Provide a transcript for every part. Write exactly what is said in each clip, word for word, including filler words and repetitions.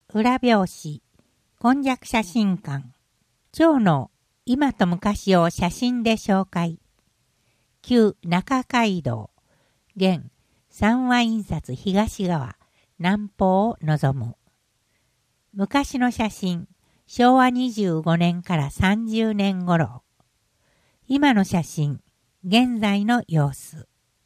裏表紙、今昔写真館、蝶の今と昔を写真で紹介、旧中街道、現三和印刷東側、南方を望む。昔の写真、しょうわにじゅうごねんからさんじゅうねん頃。今の写真、現在の様子。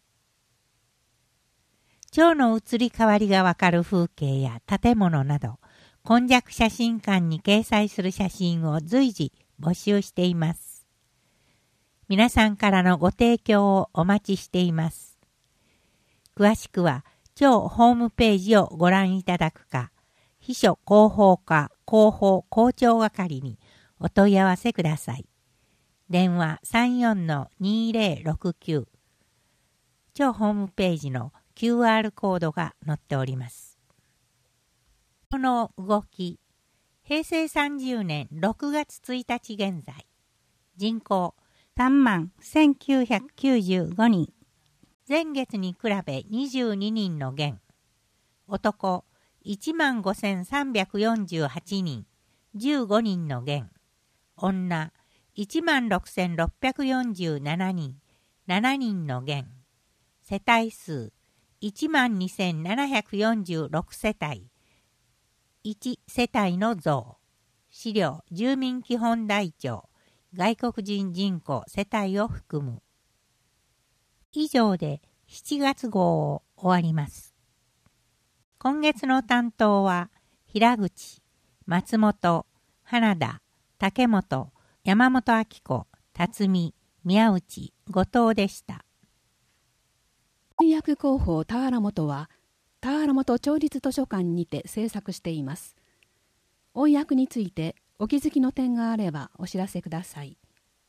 蝶の移り変わりがわかる風景や建物など、今昔写真館に掲載する写真を随時募集しています。皆さんからのご提供をお待ちしています。詳しくは、蝶ホームページをご覧いただくか、秘書広報課広報校長係にお問い合わせください。電話 さんよんのにぜろろくきゅう。蝶ホームページの キューアール コードが載っております。この動き、へいせいさんじゅうねんろくがつついたち現在、人口さんまんせんきゅうひゃくきゅうじゅうごにん、前月に比べにじゅうににんの減、男いちまんごせんさんびゃくよんじゅうはちにん、じゅうごにんの減、女いちまんろくせんろっぴゃくよんじゅうななにん、ななにんの減、世帯数いちまんにせんななひゃくよんじゅうろく世帯、いち世帯の増、資料住民基本台帳、外国人人口世帯を含む。以上でしちがつ号を終わります。今月の担当は、平口、松本、花田、竹本、山本明子、辰巳、宮内、後藤でした。 翻訳広報田原本は、田原本町立図書館にて制作しています。翻訳についてお気づきの点があればお知らせください。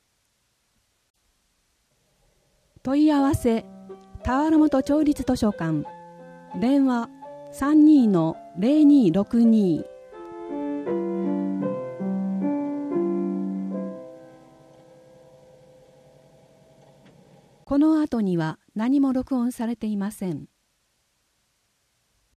問い合わせ、田原本町立図書館、電話 さんにーのぜろにーろくにー。この後には何も録音されていません。